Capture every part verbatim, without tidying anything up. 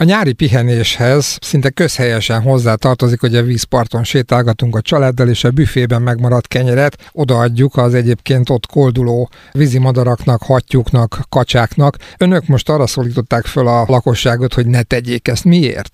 A nyári pihenéshez szinte közhelyesen hozzá tartozik, hogy a vízparton sétálgatunk a családdal, és a büfében megmaradt kenyeret odaadjuk az egyébként ott kolduló vízimadaraknak, hattyúknak, kacsáknak. Önök most arra szólították föl a lakosságot, hogy ne tegyék ezt. Miért?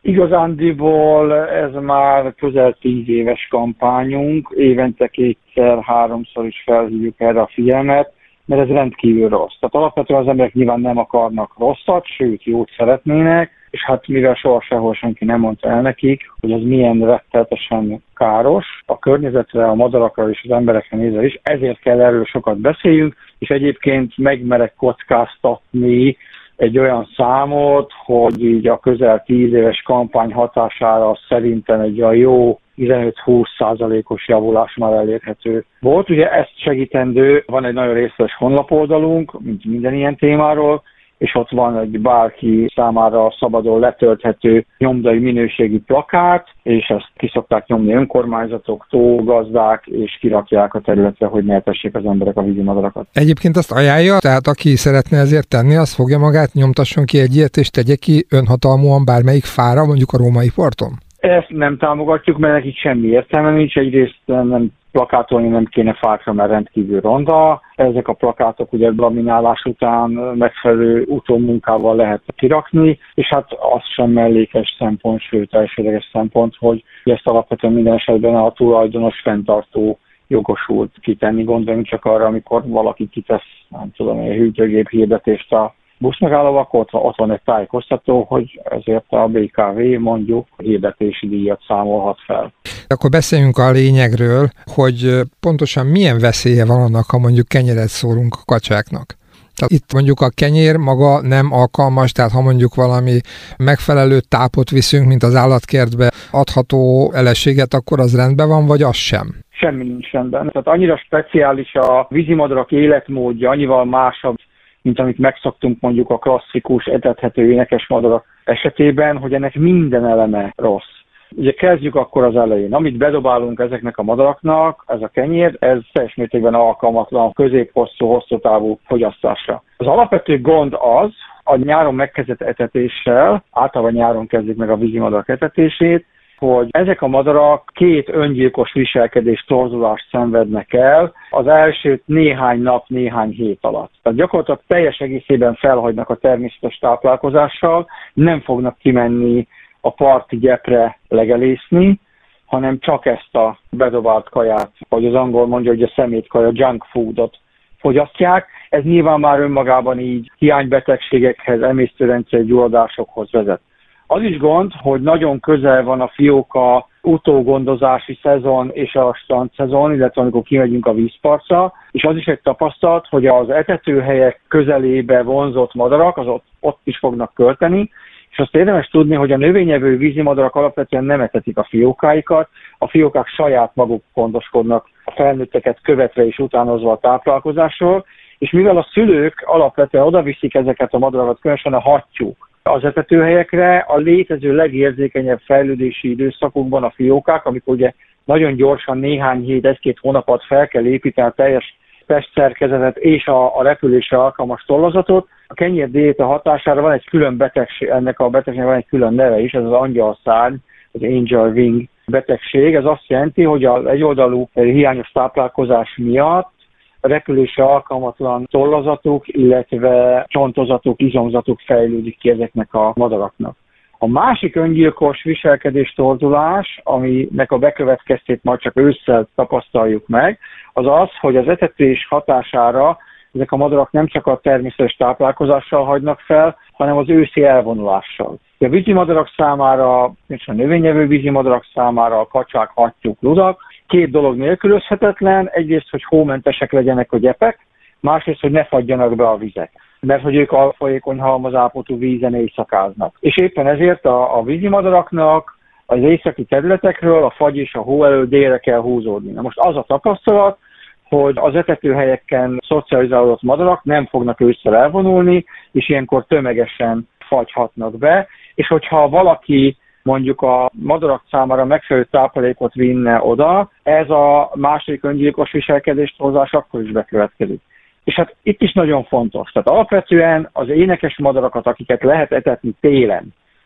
Igazándiból ez már közel tíz éves kampányunk, évente kétszer, háromszor is felhívjuk erre a figyelmet, mert ez rendkívül rossz. Tehát alapvetően az emberek nyilván nem akarnak rosszat, sőt jót szeretnének, és hát mivel soha sehol senki nem mondta el nekik, hogy ez milyen rettenetesen káros a környezetre, a madarakra és az emberekre nézve is, ezért kell erről sokat beszéljünk, és egyébként megmerek kockáztatni egy olyan számot, hogy így a közel tíz éves kampány hatására szerintem egy olyan jó tizenöt-húsz százalékos javulás már elérhető volt. Ugye ezt segítendő, van egy nagyon részletes honlapoldalunk, mint minden ilyen témáról, és ott van egy bárki számára szabadon letölthető nyomdai minőségi plakát, és ezt ki szokták nyomni önkormányzatok, tógazdák, és kirakják a területre, hogy ne etessék az emberek a vízimadarakat. Egyébként azt ajánlja, tehát aki szeretne ezért tenni, az fogja magát, nyomtasson ki egy ilyet, és tegye ki önhatalmúan bármelyik fára, mondjuk a római parton? Ezt nem támogatjuk, mert nekik semmi értelme nincs. Egyrészt nem plakátolni nem kéne fákra, mert rendkívül ronda. Ezek a plakátok ugye laminálás után megfelelő utómunkával lehet kirakni, és hát az sem mellékes szempont, sőt elsődleges szempont, hogy ezt alapvetően minden esetben a tulajdonos fenntartó jogosult kitenni. Gondoljunk csak arra, amikor valaki kitesz, nem tudom, egy hűtőgép hirdetést a buszmegállóval, akkor ott van egy tájékoztató, hogy ezért a bé ká vé mondjuk hirdetési díjat számolhat fel. Akkor beszéljünk a lényegről, hogy pontosan milyen veszélye van annak, ha mondjuk kenyeret szórunk a kacsáknak. Tehát itt mondjuk a kenyér maga nem alkalmas, tehát ha mondjuk valami megfelelő tápot viszünk, mint az állatkertbe adható eleséget, akkor az rendben van, vagy az sem? Semmi nincs rendben. Tehát annyira speciális a vízimadarak életmódja, annyival másabb, mint amit megszoktunk mondjuk a klasszikus, etethető énekes madarak esetében, hogy ennek minden eleme rossz. Ugye kezdjük akkor az elején. Amit bedobálunk ezeknek a madaraknak, ez a kenyér, ez teljes mértékben alkalmatlan közép-hosszú, hosszú távú fogyasztásra. Az alapvető gond az, a nyáron megkezdett etetéssel, általában nyáron kezdik meg a vízimadarak etetését, hogy ezek a madarak két öngyilkos viselkedés torzulást szenvednek el az első néhány nap, néhány hét alatt. Tehát gyakorlatilag teljes egészében felhagynak a természetes táplálkozással, nem fognak kimenni a parti gyepre legelészni, hanem csak ezt a bedobált kaját, vagy az angol mondja, hogy a szemétkaja, junk foodot fogyasztják. Ez nyilván már önmagában így hiánybetegségekhez, emésztőrendszer gyulladásokhoz vezet. Az is gond, hogy nagyon közel van a fióka utógondozási szezon és a strand szezon, illetve amikor kimegyünk a vízpartra, és az is egy tapasztalat, hogy az etetőhelyek közelébe vonzott madarak, az ott, ott is fognak költeni, és azt érdemes tudni, hogy a növényevő vízimadarak alapvetően nem etetik a fiókáikat, a fiókák saját maguk gondoskodnak a felnőtteket követve és utánozva a táplálkozásról, és mivel a szülők alapvetően odaviszik ezeket a madarakat, különösen a hattyúk, az etetőhelyekre a létező legérzékenyebb fejlődési időszakokban a fiókák, amikor ugye nagyon gyorsan néhány hét, egy-két hónapot fel kell építeni a teljes testszerkezetet és a, a repülésre alkalmas tollazatot. A kenyérdiéta hatására van egy külön betegség, ennek a betegségnek van egy külön neve is, ez az angyalszárny, az angel wing betegség. Ez azt jelenti, hogy az egyoldalú hiányos táplálkozás miatt a repülésre alkalmatlan tollazatuk, illetve csontozatuk, izomzatuk fejlődik ki ezeknek a madaraknak. A másik öngyilkos viselkedés torzulás, aminek a bekövetkeztét majd csak ősszel tapasztaljuk meg, az az, hogy az etetés hatására ezek a madarak nem csak a természetes táplálkozással hagynak fel, hanem az őszi elvonulással. A vízimadarak számára, és a növényevő vízimadarak számára, a kacsák, hattyúk, ludak, két dolog nélkülözhetetlen, egyrészt, hogy hómentesek legyenek a gyepek, másrészt, hogy ne fagyjanak be a vizek, mert hogy ők a folyékony halmazápotú vízen éjszakáznak. És éppen ezért a, a vízimadaraknak az északi területekről a fagy és a hó elől délre kell húzódni. Na most az a tapasztalat, hogy az etetőhelyeken szocializálódott madarak nem fognak ősszel elvonulni, és ilyenkor tömegesen fagyhatnak be, és hogyha valaki mondjuk a madarak számára megfelelő táplálékot vinne oda, ez a második öngyilkos viselkedést hozás akkor is bekövetkezik. És hát itt is nagyon fontos. Tehát alapvetően az énekes madarakat, akiket lehet etetni télen,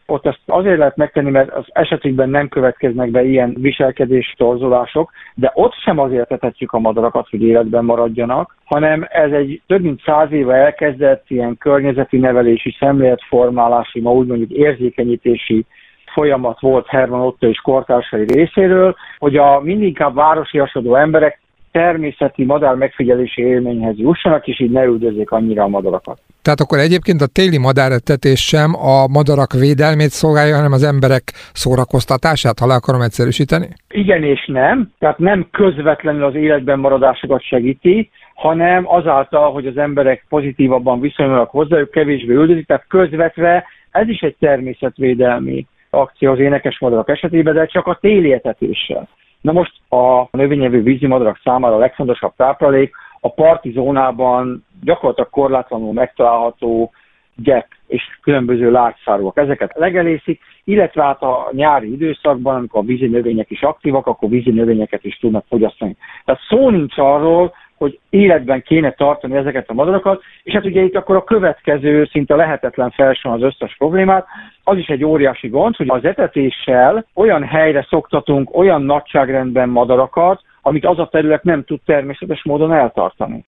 Ott ezt azért lehet megtenni, mert az esetükben nem következnek be ilyen viselkedés torzulások, de ott sem azért etetjük a madarakat, hogy életben maradjanak, hanem ez egy több mint száz éve elkezdett ilyen környezeti nevelési, szemléletformálási, ma úgy mondjuk érzékenyítési folyamat volt Hermann Otto és kortársai részéről, hogy a mindinkább városiasodó emberek természeti madár megfigyelési élményhez jussanak, és így ne üldözzék annyira a madarakat. Tehát akkor egyébként a téli madáretetés sem a madarak védelmét szolgálja, hanem az emberek szórakoztatását, ha le akarom egyszerűsíteni? Igen és nem. Tehát nem közvetlenül az életben maradásokat segíti, hanem azáltal, hogy az emberek pozitívabban viszonyulnak hozzájuk, kevésbé üldözik, tehát közvetve ez is egy természetvédelmi akció az énekesmadarak esetében, de csak a téli etetéssel. Na most a növényevő vízimadarak számára a legfontosabb táplálék a parti zónában gyakorlatilag korlátlanul megtalálható gyep és különböző lágyszárúak. Ezeket legelészik, illetve hát a nyári időszakban, amikor a vízi növények is aktívak, akkor vízi növényeket is tudnak fogyasztani. Tehát szó nincs arról, hogy életben kéne tartani ezeket a madarakat, és hát ugye itt akkor a következő szinte lehetetlen felsorolni az összes problémát, az is egy óriási gond, hogy az etetéssel olyan helyre szoktatunk olyan nagyságrendben madarakat, amit az a terület nem tud természetes módon eltartani.